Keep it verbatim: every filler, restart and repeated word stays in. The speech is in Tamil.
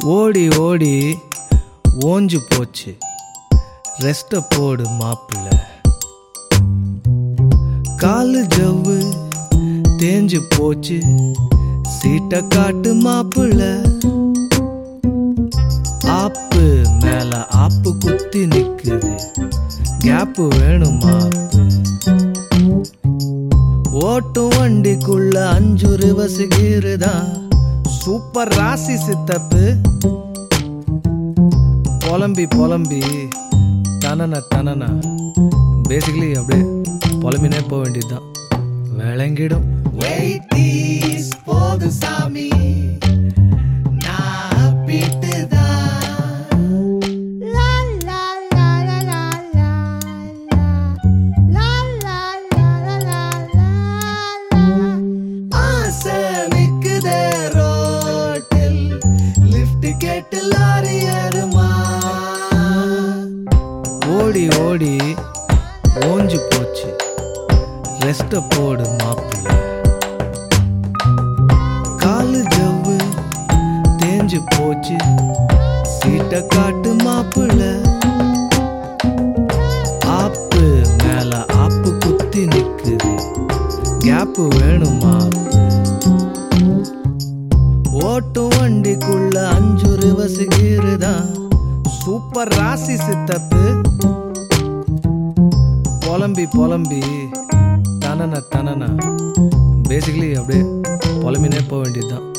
ஓடி ஓடி ஓஞ்சு போச்சு, ரெஸ்ட போடு மாப்பிள்ள. காலு ஜவ்வு தேஞ்சு போச்சு, சீட்ட காட்டு மாப்பிள்ள. ஆப்பு மேல ஆப்பு குத்தி நிக்குது, கேப்பு வேணுமா? ஓட்டு வண்டிக்குள்ள அஞ்சு ரிவர்ஸ் கீருதா, சூப்பர் ராசி சித்தப்பு. புலம்பி புலம்பி தனன தனனா, பேசிக்கலி அப்படியே புலம்பினே போக வேண்டியதுதான், விளங்கிடும். போது சாமி ஓடி ஓடி ஓஞ்சு போச்சு, ரெஸ்ட போடு மாப்பிள்ள. காலு ஜவ்வு தேஞ்சு போச்சு, சீட்ட காட்டு மாப்பிள்ள. ஆப்பு மேல ஆப்பு குத்தி நிக்குது, கேப்பு வேணுமா? ஓட்டு வண்டிக்குள்ள அஞ்சு ரிவர்ஸ் கீருதா, சூப்பர் ராசி சித்தப்பு. புலம்பி புலம்பி தனன தனனா, பேசிக்கலி அப்படியே புலம்பினே போக வேண்டியதுதான்.